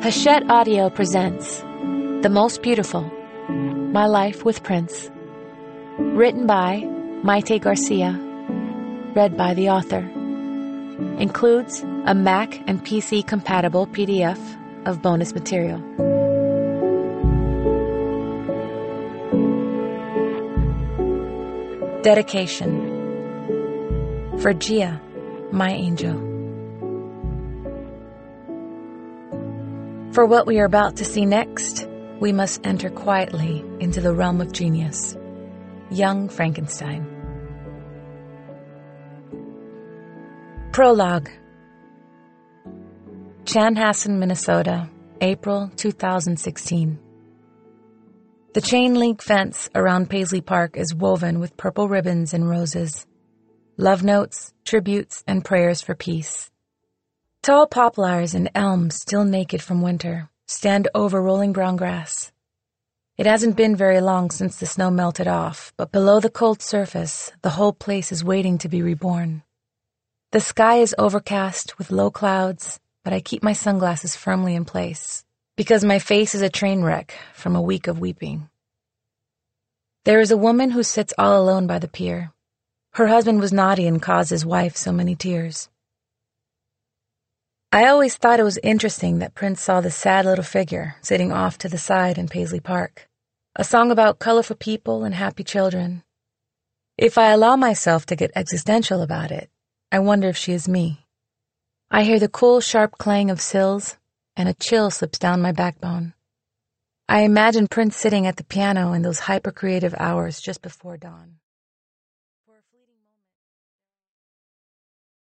Hachette Audio presents The Most Beautiful, My Life with Prince. Written by Maite Garcia. Read by the author. Includes a Mac and PC compatible PDF of bonus material. Dedication. For Gia, my angel. For what we are about to see next, we must enter quietly into the realm of genius. Young Frankenstein. Prologue. Chanhassen, Minnesota, April 2016. The chain-link fence around Paisley Park is woven with purple ribbons and roses. Love notes, tributes, and prayers for peace. Tall poplars and elms, still naked from winter, stand over rolling brown grass. It hasn't been very long since the snow melted off, but below the cold surface, the whole place is waiting to be reborn. The sky is overcast with low clouds, but I keep my sunglasses firmly in place, because my face is a train wreck from a week of weeping. There is a woman who sits all alone by the pier. Her husband was naughty and caused his wife so many tears. I always thought it was interesting that Prince saw this sad little figure sitting off to the side in Paisley Park, a song about colorful people and happy children. If I allow myself to get existential about it, I wonder if she is me. I hear the cool, sharp clang of sills, and a chill slips down my backbone. I imagine Prince sitting at the piano in those hyper-creative hours just before dawn.